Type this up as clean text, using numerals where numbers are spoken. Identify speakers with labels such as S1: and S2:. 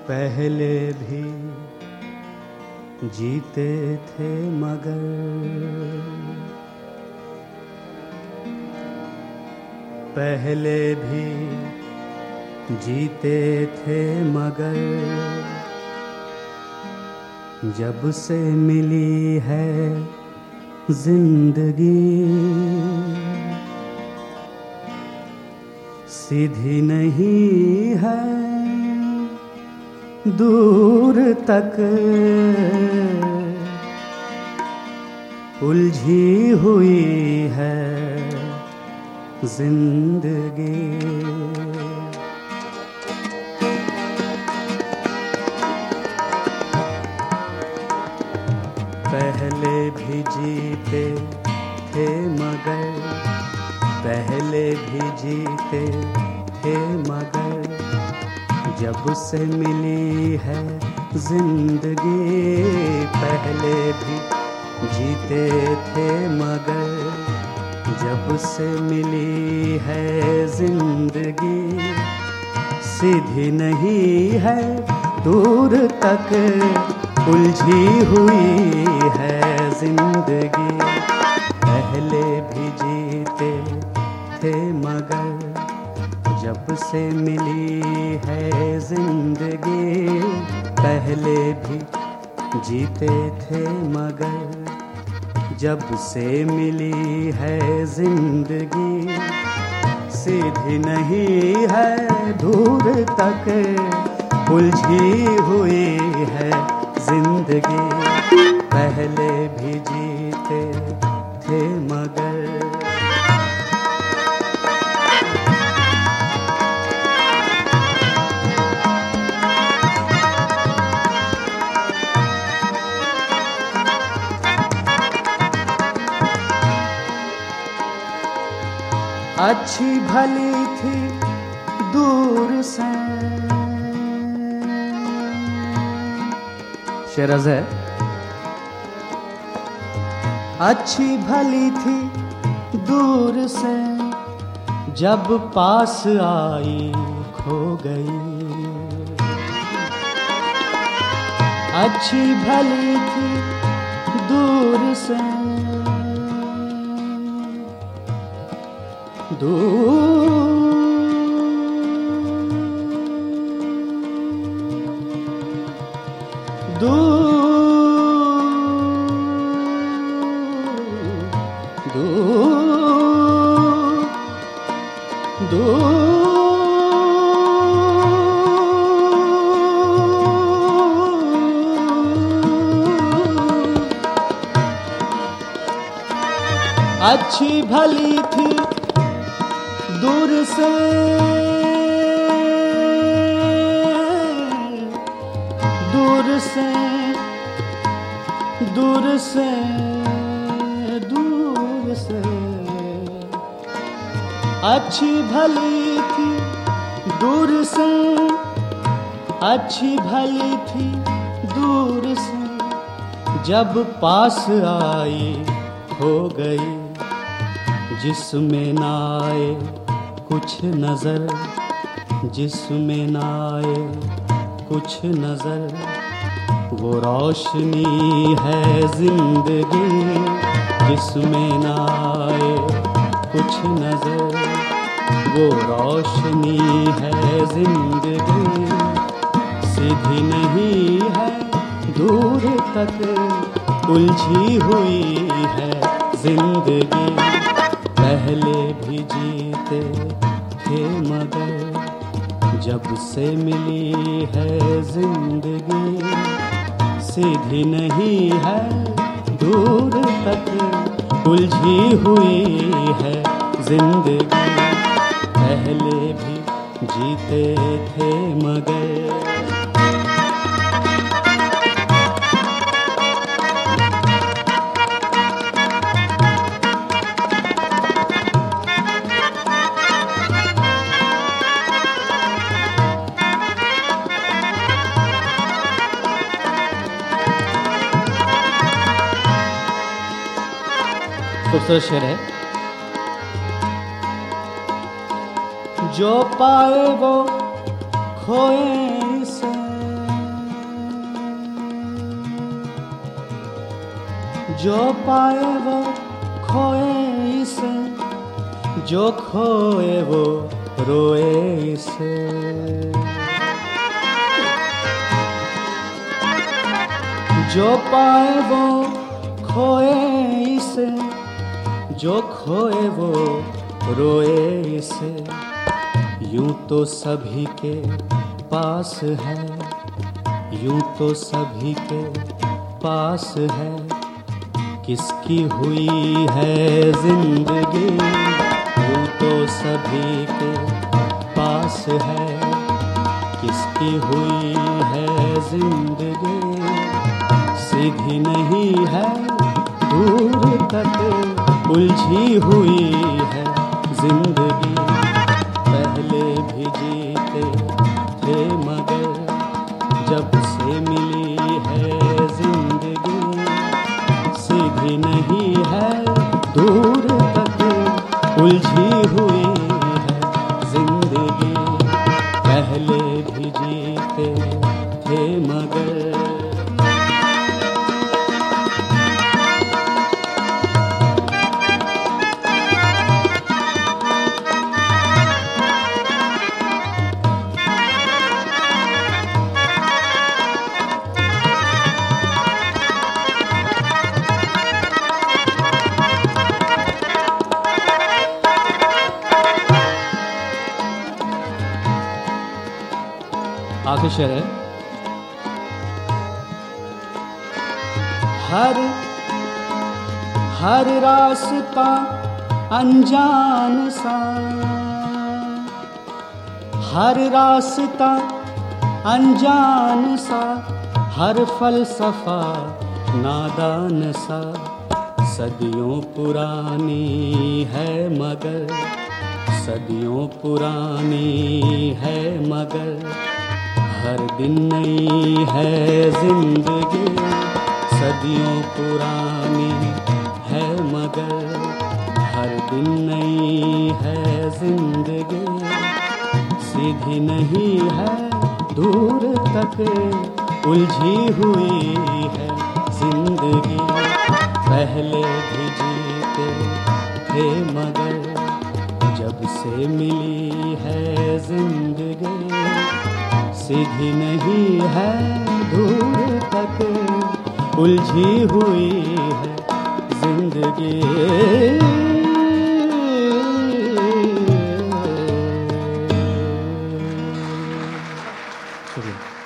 S1: पहले भी जीते थे मगर पहले भी जीते थे मगर जब से मिली है जिंदगी सीधी नहीं है दूर तक उलझी हुई है जिंदगी। पहले भी जीते थे मगर पहले भी जीते थे मगर जब से मिली है जिंदगी पहले भी जीते थे मगर जब से मिली है जिंदगी सीधी नहीं है दूर तक उलझी हुई है जिंदगी। पहले भी जीते थे मगर जब से मिली है जिंदगी पहले भी जीते थे मगर जब से मिली है जिंदगी सीधी नहीं है दूर तक उलझी हुई है जिंदगी। पहले भी जीते थे मगर अच्छी भली थी दूर से शेरज है। अच्छी भली थी दूर से जब पास आई खो गई। अच्छी भली थी दूर से अच्छी भली थी दूर से दूर से दूर से दूर से अच्छी भली थी दूर से अच्छी भली थी दूर से जब पास आई हो गई। जिसमें ना आए कुछ नजर जिसमें ना आए कुछ नजर वो रोशनी है जिंदगी। जिसमें ना आए कुछ नजर वो रोशनी है जिंदगी सीधी नहीं है दूर तक उलझी हुई है जिंदगी। पहले भी जीते थे मगर जब से मिली है जिंदगी सीधी नहीं है दूर तक उलझी हुई है जिंदगी। पहले भी जीते थे मगर खूबसूरत शेर है। जो पाए वो खोए इसे जो पाए वो खोए इसे, जो खोए वो रोए इसे। जो पाए वो खोए इसे, जो खोए वो रोए इसे। यूं तो सभी के पास है, यूं तो सभी के पास है, किसकी हुई है जिंदगी। यूं तो सभी के पास है, किसकी हुई है जिंदगी। सीधी नहीं है, दूर तक उलझी हुई है जिंदगी। पहले भी जीते थे मगर जब से मिली है जिंदगी। सीधी नहीं है, दूर तक उलझी हुई है जिंदगी। पहले भी जीते थे मगर आखिरी शेर है। हर रास्ता अनजान सा, हर रास्ता अनजान सा, हर फलसफा नादान सा। सदियों पुरानी है मगर, सदियों पुरानी है मगर, हर दिन नई है जिंदगी। सदियों पुरानी है मगर, हर दिन नई है जिंदगी। सीधी नहीं है, दूर तक उलझी हुई है जिंदगी। पहले भी जीते थे मगर जब से मिली है जिंदगी। सीधी नहीं है, दूर तक उलझी हुई है जिंदगी। शुक्रिया।